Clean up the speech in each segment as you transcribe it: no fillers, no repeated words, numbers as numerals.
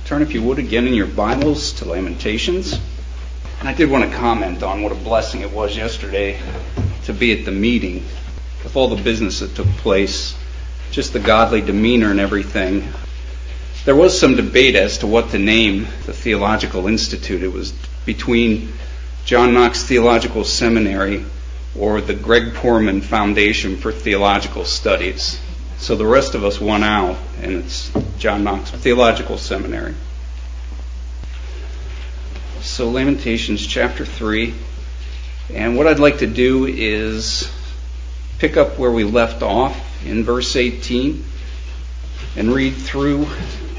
Turn, if you would, again in your Bibles to Lamentations. And I did want to comment on what a blessing it was yesterday to be at the meeting with all the business that took place, just the godly demeanor and everything. There was some debate as to what to name the Theological Institute. It was between John Knox Theological Seminary or the Greg Poorman Foundation for Theological Studies. So the rest of us won out, and it's John Knox Theological Seminary. So Lamentations chapter 3. And what I'd like to do is pick up where we left off in verse 18 and read through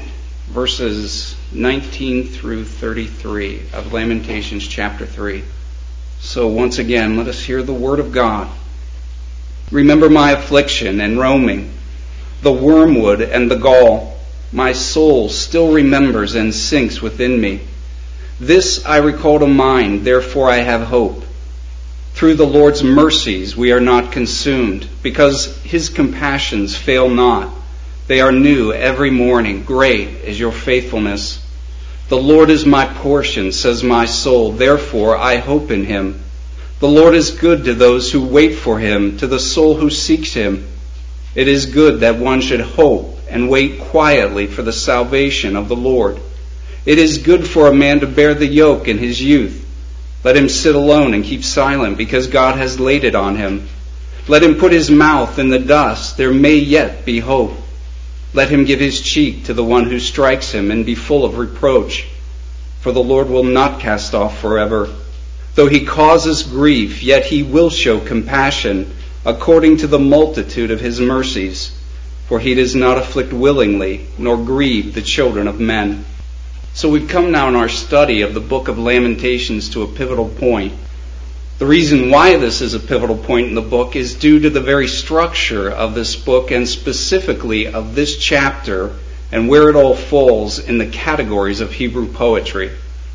verses 19 through 33 of Lamentations chapter 3. So once again, let us hear the word of God. Remember my affliction and roaming, the wormwood and the gall. My soul still remembers and sinks within me. This I recall to mind, therefore I have hope. Through the Lord's mercies we are not consumed, because his compassions fail not. They are new every morning. Great is your faithfulness. The Lord is my portion, says my soul, therefore I hope in him. The Lord is good to those who wait for him, to the soul who seeks him. It is good that one should hope and wait quietly for the salvation of the Lord. It is good for a man to bear the yoke in his youth. Let him sit alone and keep silent, because God has laid it on him. Let him put his mouth in the dust. There may yet be hope. Let him give his cheek to the one who strikes him and be full of reproach. For the Lord will not cast off forever. Though he causes grief, yet he will show compassion, according to the multitude of his mercies. For he does not afflict willingly, nor grieve the children of men. So we've come now in our study of the book of Lamentations to a pivotal point. The reason why this is a pivotal point in the book is due to the very structure of this book, and specifically of this chapter, and where it all falls in the categories of Hebrew poetry.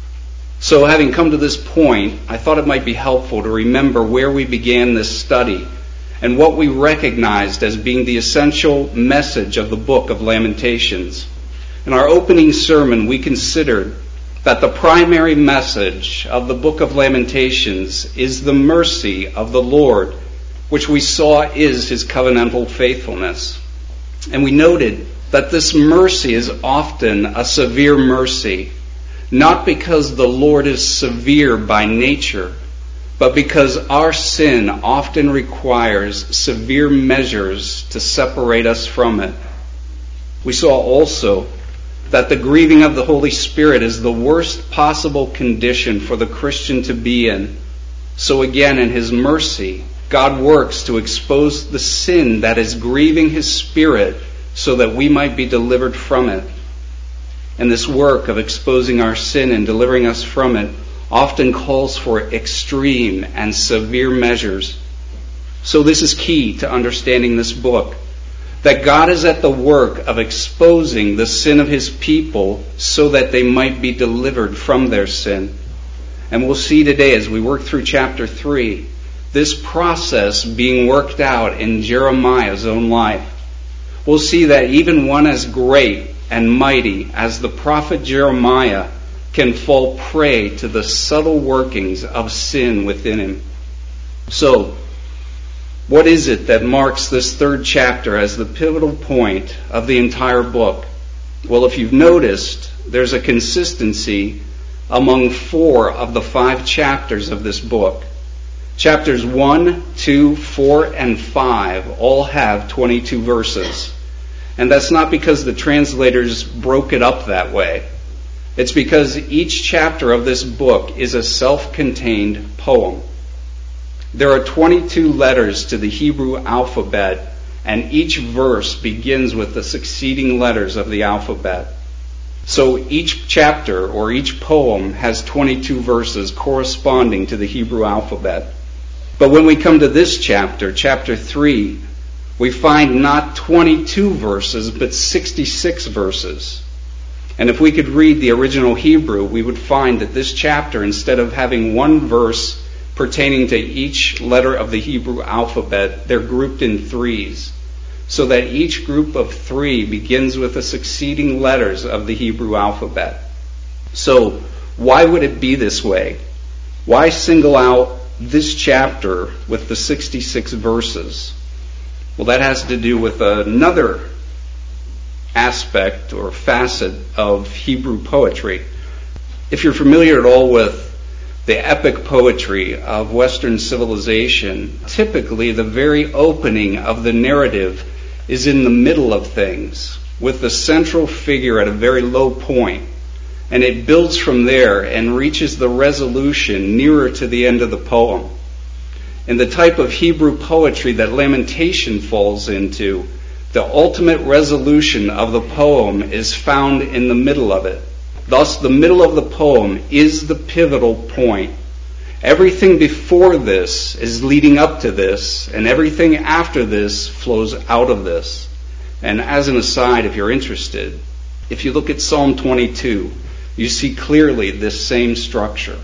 So having come to this point, I thought it might be helpful to remember where we began this study and what we recognized as being the essential message of the book of Lamentations. In our opening sermon, we considered that the primary message of the book of Lamentations is the mercy of the Lord, which we saw is his covenantal faithfulness. And we noted that this mercy is often a severe mercy, not because the Lord is severe by nature, but because our sin often requires severe measures to separate us from it. We saw also that the grieving of the Holy Spirit is the worst possible condition for the Christian to be in. So again, in his mercy, God works to expose the sin that is grieving his Spirit so that we might be delivered from it. And this work of exposing our sin and delivering us from it often calls for extreme and severe measures. So this is key to understanding this book, that God is at the work of exposing the sin of his people so that they might be delivered from their sin. And we'll see today as we work through chapter 3, this process being worked out in Jeremiah's own life. We'll see that even one as great and mighty as the prophet Jeremiah can fall prey to the subtle workings of sin within him. So, what is it that marks this third chapter as the pivotal point of the entire book? Well, if you've noticed, there's a consistency among 4 of the 5 chapters of this book. Chapters 1, 2, 4, and 5 all have 22 verses. And that's not because the translators broke it up that way. It's because each chapter of this book is a self-contained poem. There are 22 letters to the Hebrew alphabet, and each verse begins with the succeeding letters of the alphabet. So each chapter or each poem has 22 verses corresponding to the Hebrew alphabet. But when we come to this chapter, chapter 3, we find not 22 verses, but 66 verses. And if we could read the original Hebrew, we would find that this chapter, instead of having one verse pertaining to each letter of the Hebrew alphabet, they're grouped in 3s. so that each group of 3 begins with the succeeding letters of the Hebrew alphabet. So, why would it be this way? Why single out this chapter with the 66 verses? Well, that has to do with another aspect or facet of Hebrew poetry. If you're familiar at all with the epic poetry of Western civilization, typically the very opening of the narrative is in the middle of things, with the central figure at a very low point, and it builds from there and reaches the resolution nearer to the end of the poem. And the type of Hebrew poetry that Lamentation falls into, the ultimate resolution of the poem is found in the middle of it. Thus, the middle of the poem is the pivotal point. Everything before this is leading up to this, and everything after this flows out of this. And as an aside, if you're interested, if you look at Psalm 22, you see clearly this same structure.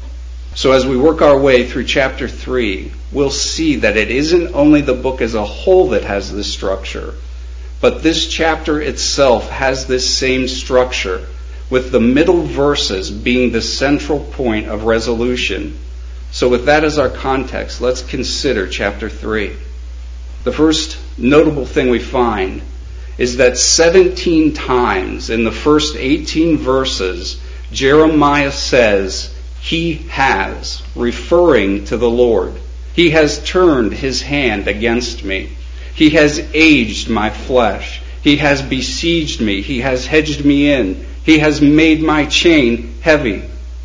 So as we work our way through chapter 3, we'll see that it isn't only the book as a whole that has this structure, but this chapter itself has this same structure, with the middle verses being the central point of resolution. So with that as our context, let's consider chapter 3. The first notable thing we find is that 17 times in the first 18 verses, Jeremiah says, "He has," referring to the Lord. "He has turned his hand against me. He has aged my flesh. He has besieged me. He has hedged me in. He has made my chain heavy."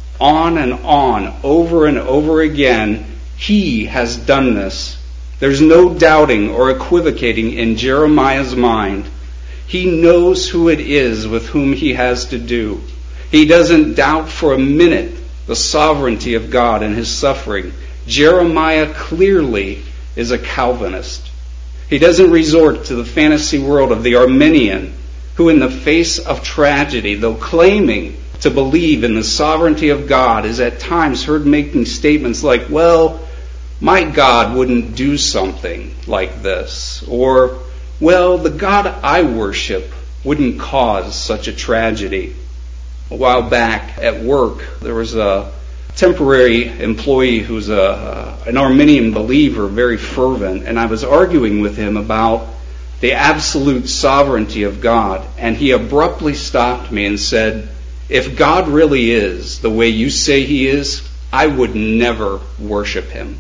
On and on, over and over again, he has done this. There's no doubting or equivocating in Jeremiah's mind. He knows who it is with whom he has to do. He doesn't doubt for a minute the sovereignty of God and his suffering. Jeremiah clearly is a Calvinist. He doesn't resort to the fantasy world of the Arminian, who in the face of tragedy, though claiming to believe in the sovereignty of God, is at times heard making statements like, "Well, my God wouldn't do something like this," or, "Well, the God I worship wouldn't cause such a tragedy." A while back at work, there was a temporary employee who's an Arminian believer, very fervent, and I was arguing with him about the absolute sovereignty of God, and he abruptly stopped me and said, "If God really is the way you say he is, I would never worship him."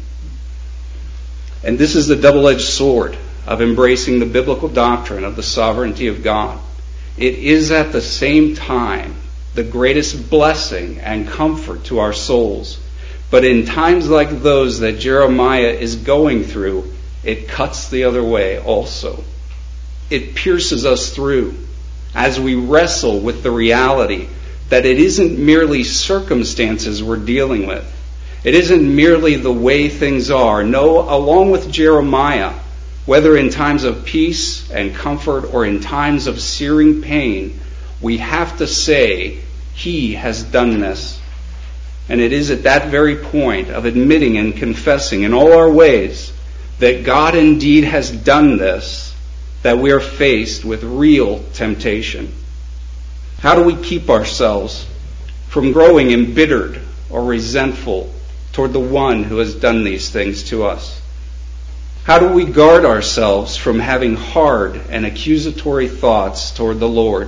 And this is the double-edged sword of embracing the biblical doctrine of the sovereignty of God. It is at the same time the greatest blessing and comfort to our souls. But in times like those that Jeremiah is going through, it cuts the other way also. It pierces us through as we wrestle with the reality that it isn't merely circumstances we're dealing with. It isn't merely the way things are. No, along with Jeremiah, whether in times of peace and comfort or in times of searing pain, we have to say, "He has done this." And it is at that very point of admitting and confessing in all our ways that God indeed has done this, that we are faced with real temptation. How do we keep ourselves from growing embittered or resentful toward the one who has done these things to us? How do we guard ourselves from having hard and accusatory thoughts toward the Lord?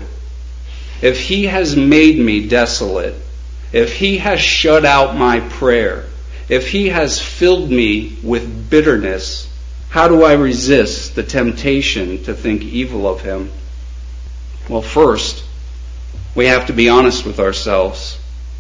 If he has made me desolate, if he has shut out my prayer, if he has filled me with bitterness, how do I resist the temptation to think evil of him? Well, first, we have to be honest with ourselves.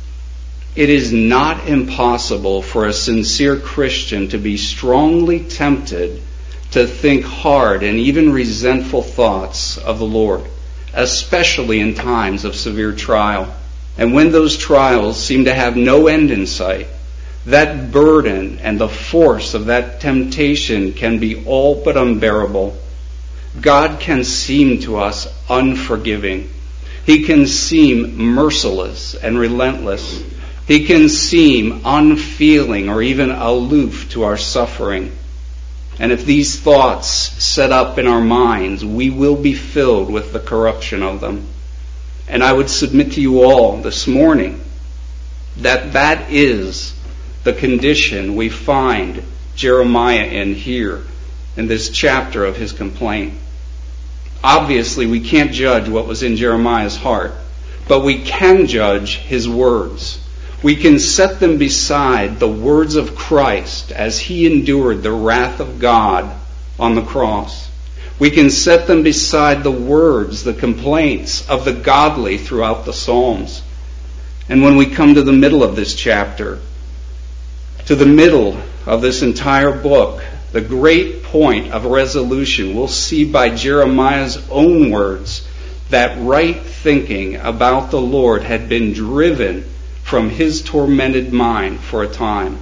It is not impossible for a sincere Christian to be strongly tempted to think hard and even resentful thoughts of the Lord, especially in times of severe trial. And when those trials seem to have no end in sight, that burden and the force of that temptation can be all but unbearable. God can seem to us unforgiving. He can seem merciless and relentless. He can seem unfeeling or even aloof to our suffering. And if these thoughts set up in our minds, we will be filled with the corruption of them. And I would submit to you all this morning that that is the condition we find Jeremiah in here, in this chapter of his complaint. Obviously, we can't judge what was in Jeremiah's heart, but we can judge his words. We can set them beside the words of Christ as he endured the wrath of God on the cross. We can set them beside the words, the complaints of the godly throughout the Psalms. And when we come to the middle of this chapter, to the middle of this entire book, the great point of resolution, we'll see by Jeremiah's own words that right thinking about the Lord had been driven from his tormented mind for a time.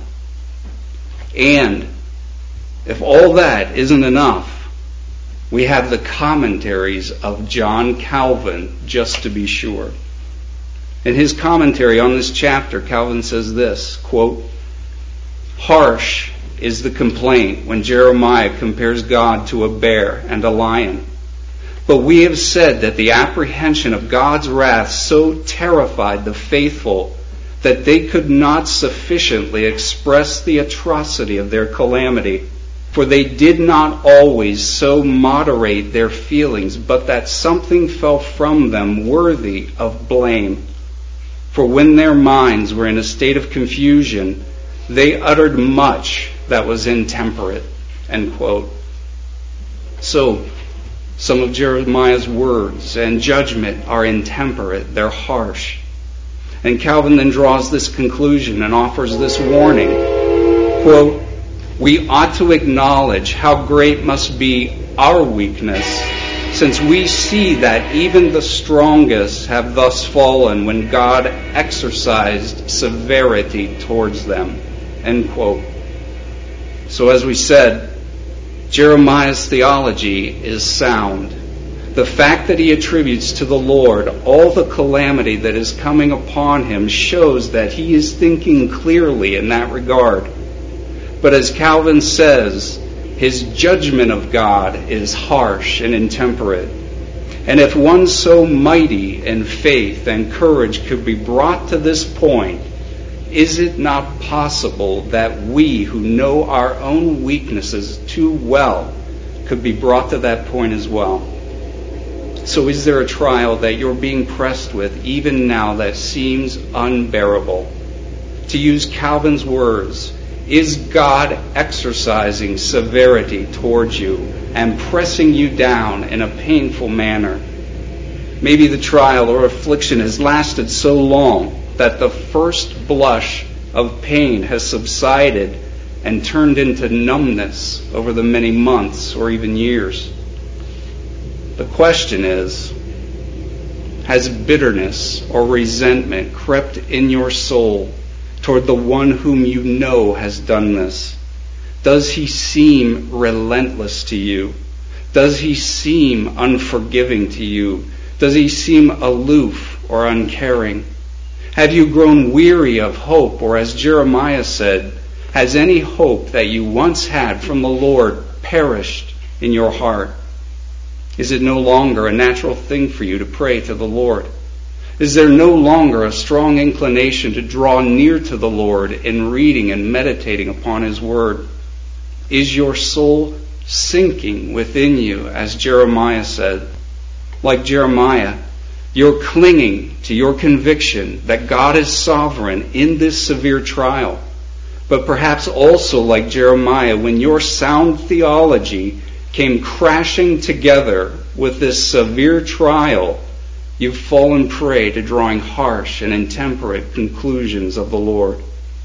And if all that isn't enough, we have the commentaries of John Calvin, just to be sure. In his commentary on this chapter, Calvin says this, quote, "Harsh is the complaint when Jeremiah compares God to a bear and a lion. But we have said that the apprehension of God's wrath so terrified the faithful that they could not sufficiently express the atrocity of their calamity, for they did not always so moderate their feelings, but that something fell from them worthy of blame. For when their minds were in a state of confusion, they uttered much that was intemperate." End quote. So, some of Jeremiah's words and judgment are intemperate, they're harsh. And Calvin then draws this conclusion and offers this warning, quote, "We ought to acknowledge how great must be our weakness, since we see that even the strongest have thus fallen when God exercised severity towards them." End quote. So as we said, Jeremiah's theology is sound. The fact that he attributes to the Lord all the calamity that is coming upon him shows that he is thinking clearly in that regard. But as Calvin says, his judgment of God is harsh and intemperate. And if one so mighty in faith and courage could be brought to this point, is it not possible that we who know our own weaknesses too well could be brought to that point as well? So is there a trial that you're being pressed with even now that seems unbearable? To use Calvin's words, is God exercising severity towards you and pressing you down in a painful manner? Maybe the trial or affliction has lasted so long that the first blush of pain has subsided and turned into numbness over the many months or even years. The question is, has bitterness or resentment crept in your soul toward the one whom you know has done this? Does he seem relentless to you? Does he seem unforgiving to you? Does he seem aloof or uncaring? Have you grown weary of hope, or as Jeremiah said, has any hope that you once had from the Lord perished in your heart? Is it no longer a natural thing for you to pray to the Lord? Is there no longer a strong inclination to draw near to the Lord in reading and meditating upon his word? Is your soul sinking within you, as Jeremiah said? Like Jeremiah, you're clinging to your conviction that God is sovereign in this severe trial. But perhaps also like Jeremiah, when your sound theology came crashing together with this severe trial, you've fallen prey to drawing harsh and intemperate conclusions of the Lord.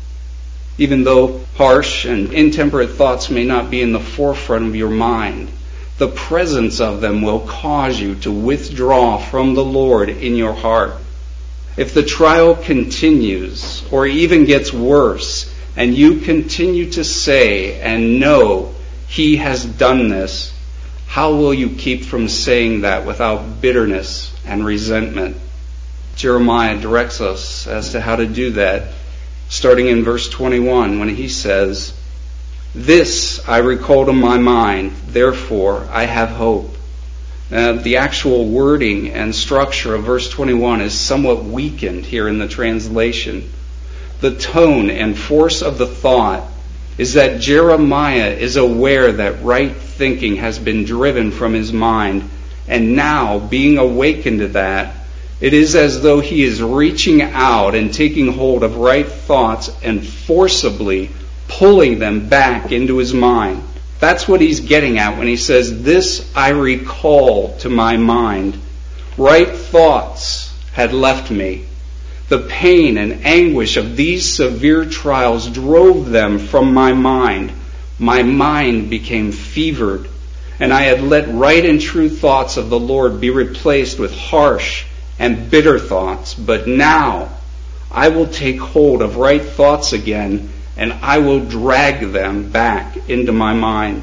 Even though harsh and intemperate thoughts may not be in the forefront of your mind, the presence of them will cause you to withdraw from the Lord in your heart. If the trial continues or even gets worse, and you continue to say and know he has done this, how will you keep from saying that without bitterness and resentment? Jeremiah directs us as to how to do that, starting in verse 21 when he says, This I recall to my mind, therefore I have hope. The actual wording and structure of verse 21 is somewhat weakened here in the translation. The tone and force of the thought is that Jeremiah is aware that right thinking has been driven from his mind, and now, being awakened to that, it is as though he is reaching out and taking hold of right thoughts and forcibly pulling them back into his mind. That's what he's getting at when he says, this I recall to my mind. Right thoughts had left me. The pain and anguish of these severe trials drove them from my mind. My mind became fevered, and I had let right and true thoughts of the Lord be replaced with harsh and bitter thoughts. But now I will take hold of right thoughts again, and I will drag them back into my mind.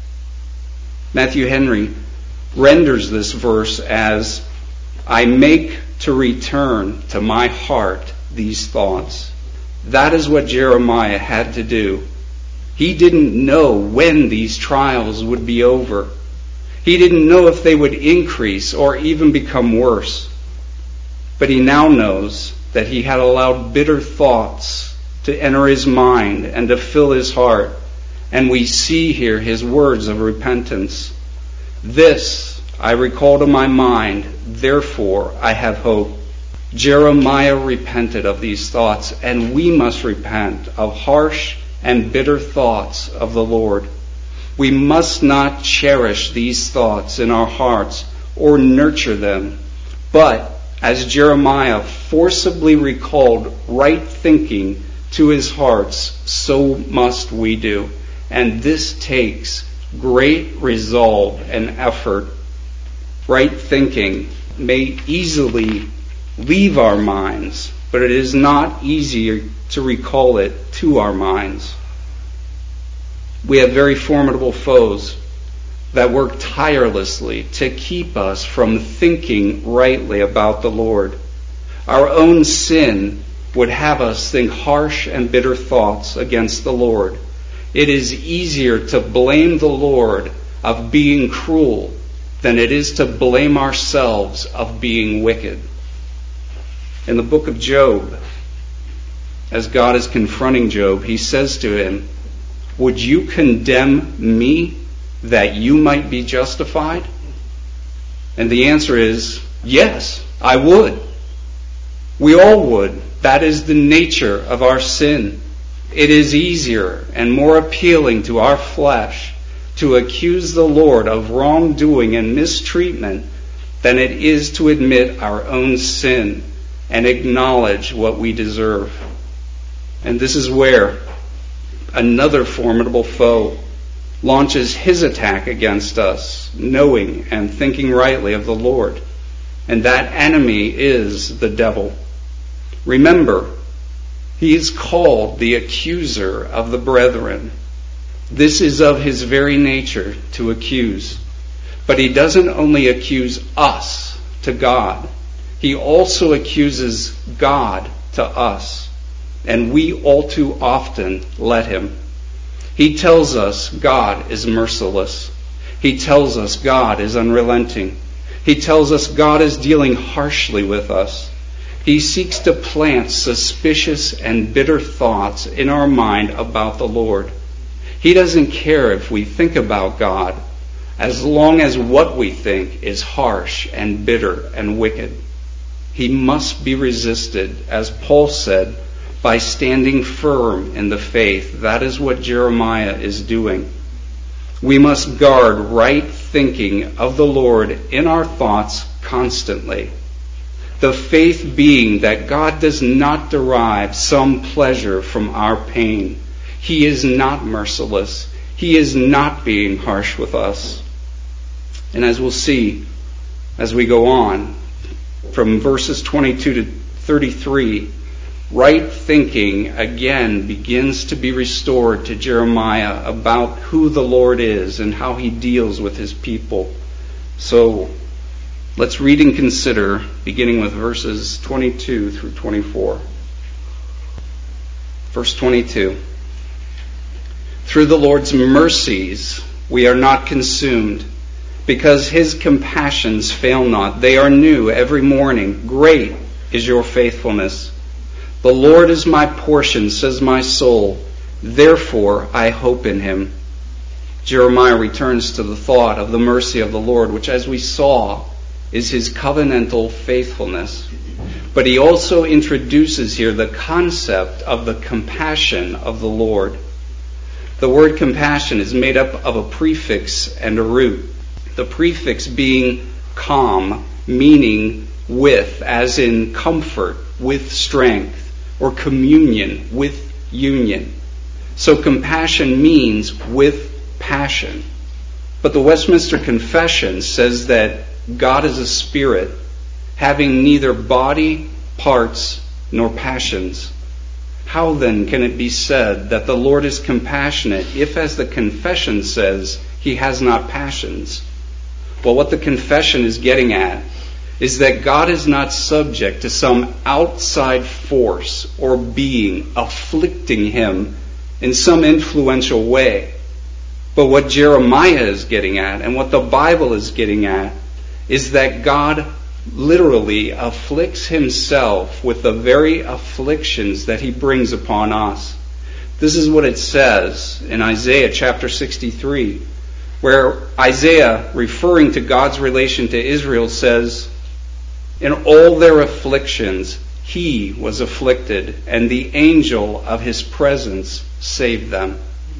Matthew Henry renders this verse as, I make to return to my heart these thoughts. That is what Jeremiah had to do. He didn't know when these trials would be over. He didn't know if they would increase or even become worse. But he now knows that he had allowed bitter thoughts to enter his mind and to fill his heart. And we see here his words of repentance. This I recall to my mind, therefore I have hope. Jeremiah repented of these thoughts, and we must repent of harsh and bitter thoughts of the Lord. We must not cherish these thoughts in our hearts or nurture them, but as Jeremiah forcibly recalled right thinking to his hearts, so must we do. And this takes great resolve and effort. Right thinking may easily leave our minds, but it is not easier to recall it to our minds. We have very formidable foes that work tirelessly to keep us from thinking rightly about the Lord. Our own sin would have us think harsh and bitter thoughts against the Lord. It is easier to blame the Lord of being cruel than it is to blame ourselves of being wicked. In the book of Job, as God is confronting Job, he says to him, would you condemn me that you might be justified? And the answer is, yes, I would. We all would. That is the nature of our sin. It is easier and more appealing to our flesh to accuse the Lord of wrongdoing and mistreatment than it is to admit our own sin and acknowledge what we deserve. And this is where another formidable foe launches his attack against us, knowing and thinking rightly of the Lord. And that enemy is the devil. Remember, he is called the accuser of the brethren. This is of his very nature to accuse. But he doesn't only accuse us to God. He also accuses God to us. And we all too often let him. He tells us God is merciless. He tells us God is unrelenting. He tells us God is dealing harshly with us. He seeks to plant suspicious and bitter thoughts in our mind about the Lord. He doesn't care if we think about God, as long as what we think is harsh and bitter and wicked. He must be resisted, as Paul said, by standing firm in the faith. That is what Jeremiah is doing. We must guard right thinking of the Lord in our thoughts constantly. The faith being that God does not derive some pleasure from our pain. He is not merciless. He is not being harsh with us. And as we'll see as we go on, from verses 22 to 33, right thinking again begins to be restored to Jeremiah about who the Lord is and how he deals with his people. So let's read and consider, beginning with verses 22 through 24. Verse 22. Through the Lord's mercies we are not consumed, because his compassions fail not. They are new every morning. Great is your faithfulness. The Lord is my portion, says my soul. Therefore I hope in him. Jeremiah returns to the thought of the mercy of the Lord, which, as we saw, is his covenantal faithfulness. But he also introduces here the concept of the compassion of the Lord. The word compassion is made up of a prefix and a root. The prefix being com, meaning with, as in comfort, with strength, or communion, with union. So compassion means with passion. But the Westminster Confession says that God is a spirit, having neither body, parts, nor passions. How then can it be said that the Lord is compassionate if, as the confession says, he has not passions? Well, what the confession is getting at is that God is not subject to some outside force or being afflicting him in some influential way. But what Jeremiah is getting at, and what the Bible is getting at, is that God literally afflicts himself with the very afflictions that he brings upon us. This is what it says in Isaiah chapter 63, where Isaiah, referring to God's relation to Israel, says, "In all their afflictions he was afflicted, and the angel of his presence saved them."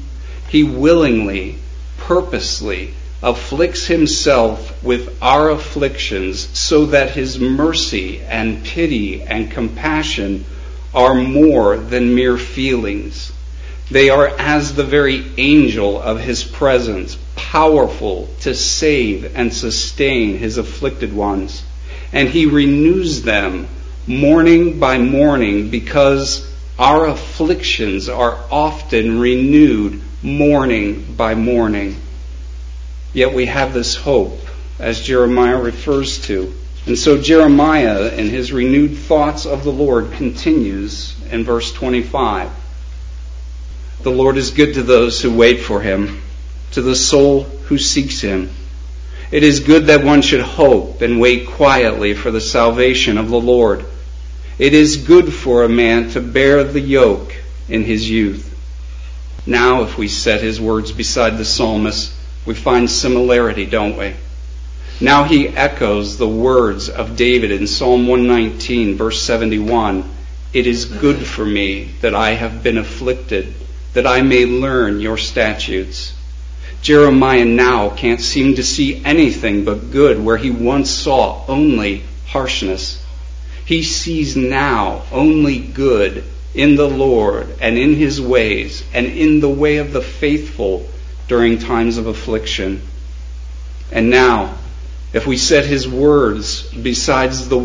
He willingly, purposely afflicts himself with our afflictions so that his mercy and pity and compassion are more than mere feelings. They are as the very angel of his presence, powerful to save and sustain his afflicted ones. And he renews them morning by morning, because our afflictions are often renewed morning by morning. Yet we have this hope, as Jeremiah refers to. And so Jeremiah, in his renewed thoughts of the Lord, continues in verse 25. "The Lord is good to those who wait for him, to the soul who seeks him. It is good that one should hope and wait quietly for the salvation of the Lord. It is good for a man to bear the yoke in his youth." Now, if we set his words beside the psalmist, we find similarity, don't we? Now he echoes the words of David in Psalm 119, verse 71. "It is good for me that I have been afflicted, that I may learn your statutes." Jeremiah now can't seem to see anything but good where he once saw only harshness. He sees now only good in the Lord and in his ways and in the way of the faithful during times of affliction. And now, if we set his words beside the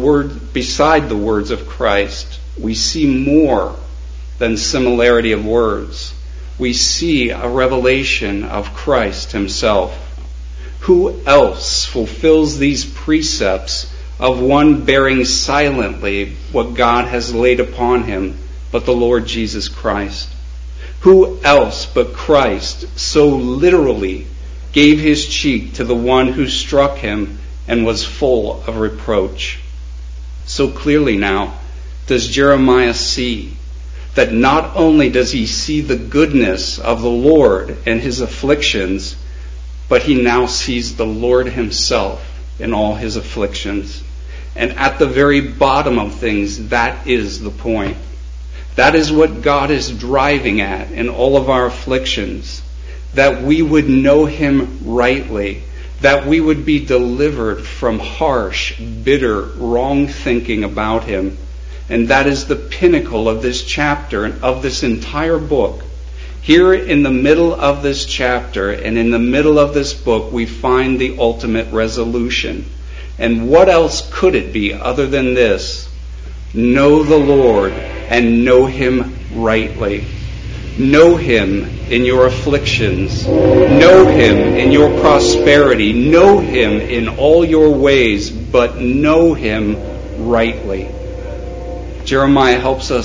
words of Christ, we see more than similarity of words. We see a revelation of Christ himself. Who else fulfills these precepts of one bearing silently what God has laid upon him but the Lord Jesus Christ? Who else but Christ so literally gave his cheek to the one who struck him and was full of reproach? So clearly now does Jeremiah see that not only does he see the goodness of the Lord and his afflictions, but he now sees the Lord himself in all his afflictions. And at the very bottom of things, that is the point. That is what God is driving at in all of our afflictions. That we would know him rightly. That we would be delivered from harsh, bitter, wrong thinking about him. And that is the pinnacle of this chapter and of this entire book. Here in the middle of this chapter and in the middle of this book, we find the ultimate resolution. And what else could it be other than this? Know the Lord and know him rightly. Know him in your afflictions. Know him in your prosperity. Know him in all your ways, but know him rightly. Jeremiah helps us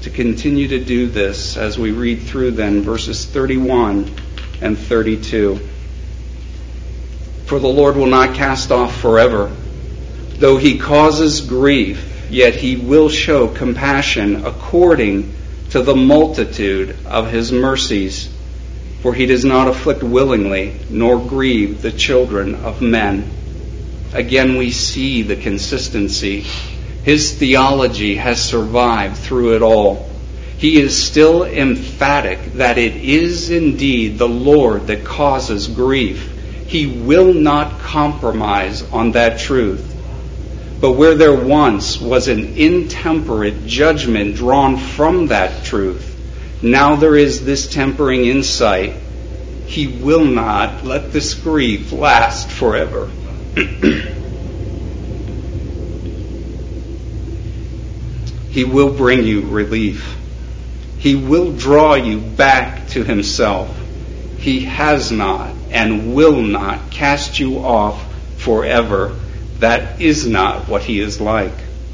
to continue to do this as we read through then verses 31 and 32. For the Lord will not cast off forever. Though he causes grief, yet he will show compassion according to the multitude of his mercies. For he does not afflict willingly, nor grieve the children of men. Again, we see the consistency. His theology has survived through it all. He is still emphatic that it is indeed the Lord that causes grief. He will not compromise on that truth. But where there once was an intemperate judgment drawn from that truth, now there is this tempering insight. He will not let this grief last forever. He will bring you relief. He will draw you back to himself. He has not and will not cast you off forever. That is not what he is like.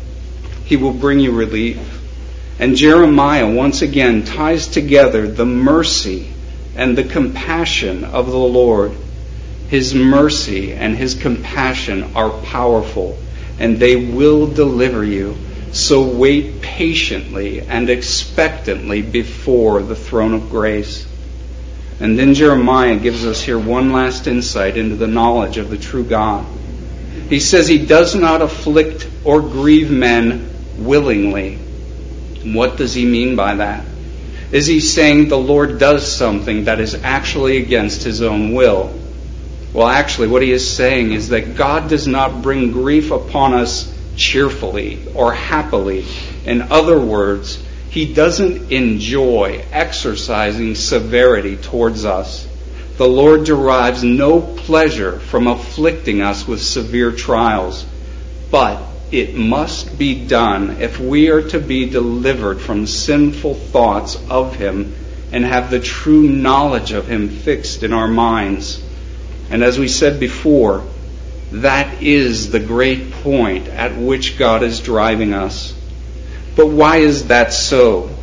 He will bring you relief. And Jeremiah once again ties together the mercy and the compassion of the Lord. His mercy and his compassion are powerful, and they will deliver you. So wait patiently and expectantly before the throne of grace. And then Jeremiah gives us here one last insight into the knowledge of the true God. He says he does not afflict or grieve men willingly. What does he mean by that? Is he saying the Lord does something that is actually against his own will? Well, actually, what he is saying is that God does not bring grief upon us cheerfully or happily. In other words, he doesn't enjoy exercising severity towards us. The Lord derives no pleasure from afflicting us with severe trials, but it must be done if we are to be delivered from sinful thoughts of him and have the true knowledge of him fixed in our minds. And as we said before, that is the great point at which God is driving us. But why is that so?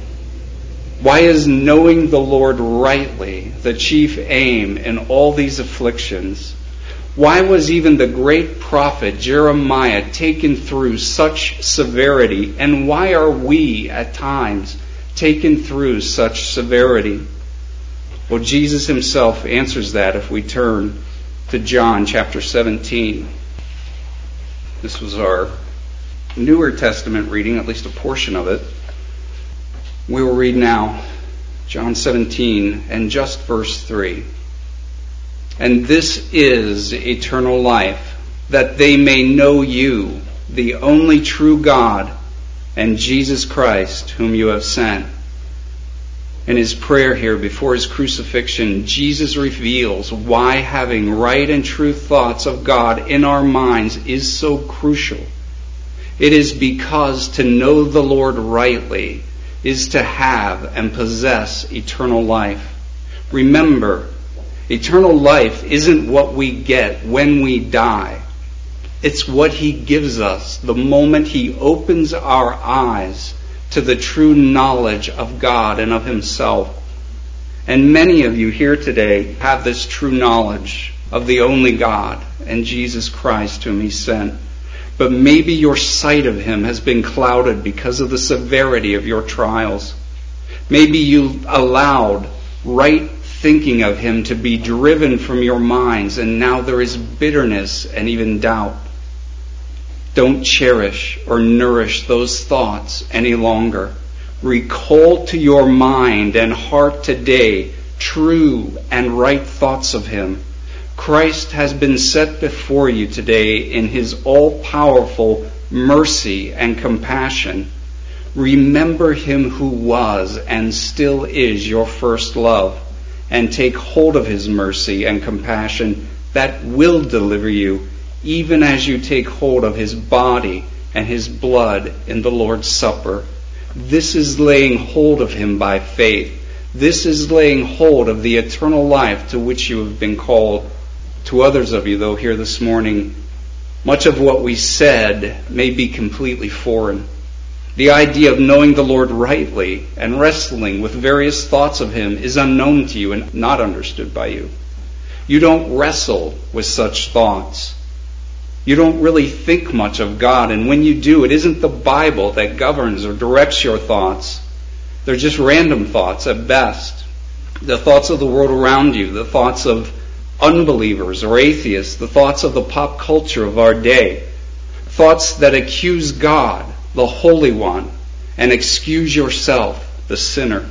Why is knowing the Lord rightly the chief aim in all these afflictions? Why was even the great prophet Jeremiah taken through such severity? And why are we at times taken through such severity? Well, Jesus himself answers that if we turn to John chapter 17. This was our Newer Testament reading, at least a portion of it. We will read now John 17 and just verse 3. And this is eternal life, that they may know you, the only true God, and Jesus Christ, whom you have sent. In his prayer here before his crucifixion, Jesus reveals why having right and true thoughts of God in our minds is so crucial. It is because to know the Lord rightly is to have and possess eternal life. Remember, eternal life isn't what we get when we die. It's what he gives us the moment he opens our eyes to the true knowledge of God and of himself. And many of you here today have this true knowledge of the only God and Jesus Christ whom he sent. But maybe your sight of him has been clouded because of the severity of your trials. Maybe you allowed right thinking of him to be driven from your minds, and now there is bitterness and even doubt. Don't cherish or nourish those thoughts any longer. Recall to your mind and heart today true and right thoughts of him. Christ has been set before you today in his all-powerful mercy and compassion. Remember him who was and still is your first love, and take hold of his mercy and compassion that will deliver you, even as you take hold of his body and his blood in the Lord's Supper. This is laying hold of him by faith. This is laying hold of the eternal life to which you have been called. To others of you, though, here this morning, much of what we said may be completely foreign. The idea of knowing the Lord rightly and wrestling with various thoughts of Him is unknown to you and not understood by you. You don't wrestle with such thoughts. You don't really think much of God, and when you do, it isn't the Bible that governs or directs your thoughts. They're just random thoughts at best. The thoughts of the world around you, the thoughts of unbelievers or atheists, the thoughts of the pop culture of our day, thoughts that accuse God, the Holy One, and excuse yourself, the sinner.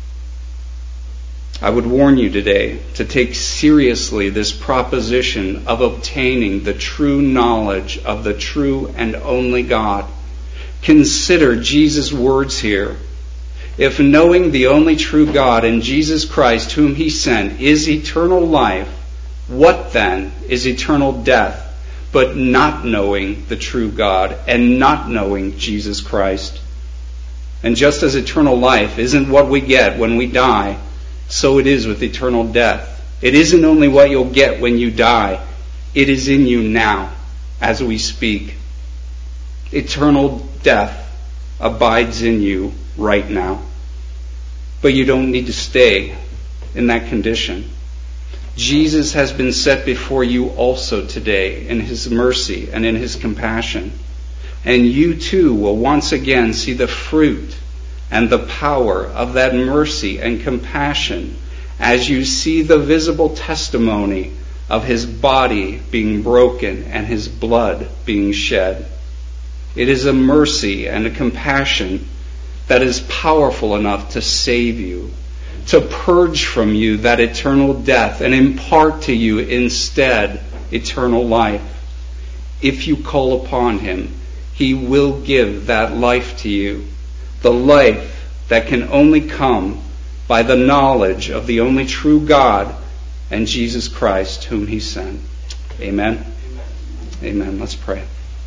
I would warn you today to take seriously this proposition of obtaining the true knowledge of the true and only God. Consider Jesus' words here. If knowing the only true God and Jesus Christ whom He sent is eternal life, what then is eternal death but not knowing the true God and not knowing Jesus Christ? And just as eternal life isn't what we get when we die, so it is with eternal death. It isn't only what you'll get when you die, it is in you now as we speak. Eternal death abides in you right now. But you don't need to stay in that condition. Jesus has been set before you also today in His mercy and in His compassion. And you too will once again see the fruit and the power of that mercy and compassion as you see the visible testimony of His body being broken and His blood being shed. It is a mercy and a compassion that is powerful enough to save you, to purge from you that eternal death and impart to you instead eternal life. If you call upon Him, He will give that life to you, the life that can only come by the knowledge of the only true God and Jesus Christ whom He sent. Amen? Amen. Let's pray.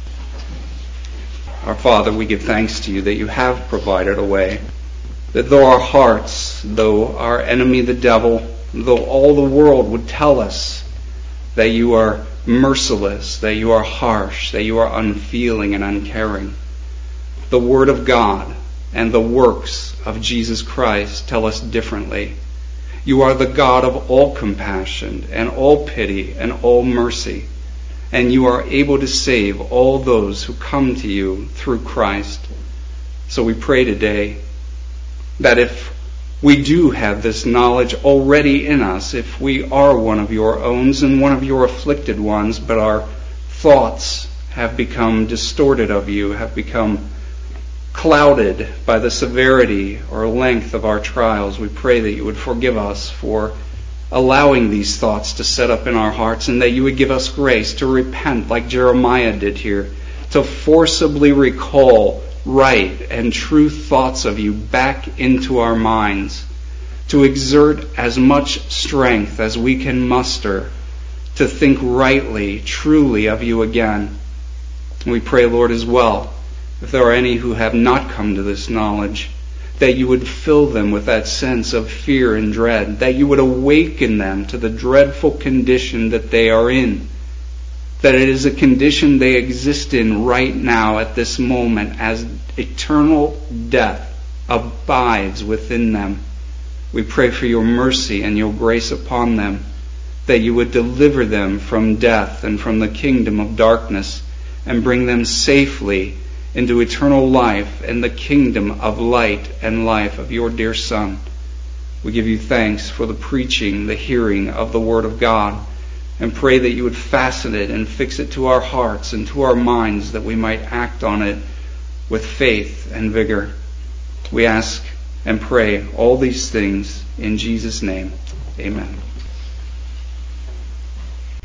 Our Father, we give thanks to You that You have provided a way, that though our hearts, though our enemy the devil, though all the world would tell us that You are merciless, that You are harsh, that You are unfeeling and uncaring, the Word of God and the works of Jesus Christ tell us differently. You are the God of all compassion and all pity and all mercy, and You are able to save all those who come to You through Christ. So we pray today that if we do have this knowledge already in us, if we are one of Your owns and one of Your afflicted ones, but our thoughts have become distorted of You, have become clouded by the severity or length of our trials, we pray that You would forgive us for allowing these thoughts to set up in our hearts, and that You would give us grace to repent like Jeremiah did here, to forcibly recall right and true thoughts of You back into our minds, to exert as much strength as we can muster to think rightly, truly of You again. We pray, Lord, as well, if there are any who have not come to this knowledge, that You would fill them with that sense of fear and dread, that You would awaken them to the dreadful condition that they are in, that it is a condition they exist in right now at this moment as eternal death abides within them. We pray for Your mercy and Your grace upon them, that You would deliver them from death and from the kingdom of darkness and bring them safely into eternal life and the kingdom of light and life of Your dear Son. We give You thanks for the preaching, the hearing of the Word of God, and pray that You would fasten it and fix it to our hearts and to our minds, that we might act on it with faith and vigor. We ask and pray all these things in Jesus' name. Amen.